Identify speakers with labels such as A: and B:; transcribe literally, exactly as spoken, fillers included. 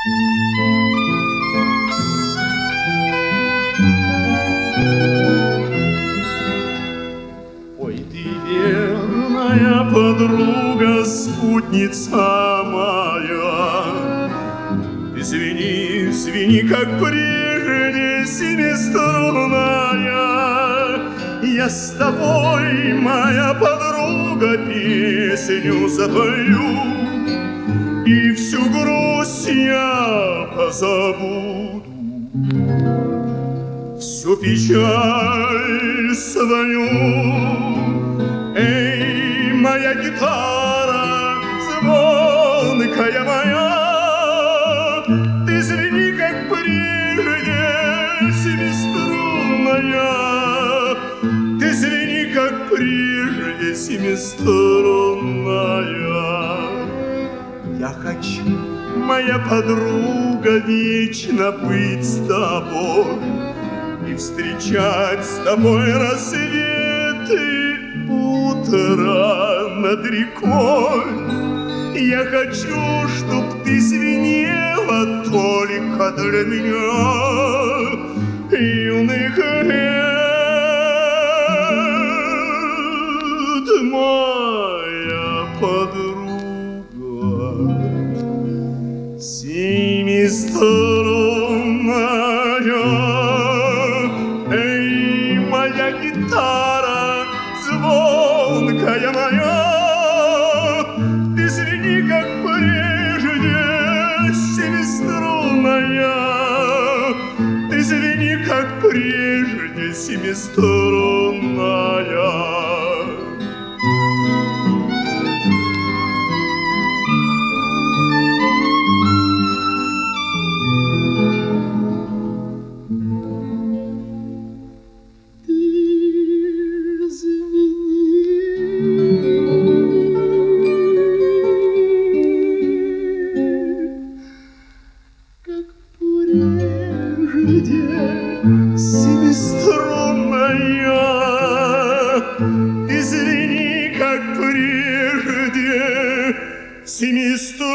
A: Ой, ты верная подруга, спутница моя, ты звени, звени, как прежде, семиструнная. Я с тобой, моя подруга, песню запою, и всю грусть я позабуду, всю печаль свою. Эй, моя гитара, звонкая моя, ты звени, как прежде, семиструнная. Ты звени, как прежде, семиструнная. Я хочу, моя подруга, вечно быть с тобой и встречать с тобой рассветы, утро над рекой. Я хочу, чтоб ты звенела только для меня юных лет, моя подруга семиструнная. Эй, моя гитара, звонкая моя, ты звени, как прежде, семиструнная. Ты звени, как прежде, семиструнная. Семиструнная, ты звени, как прежде, семиструнная.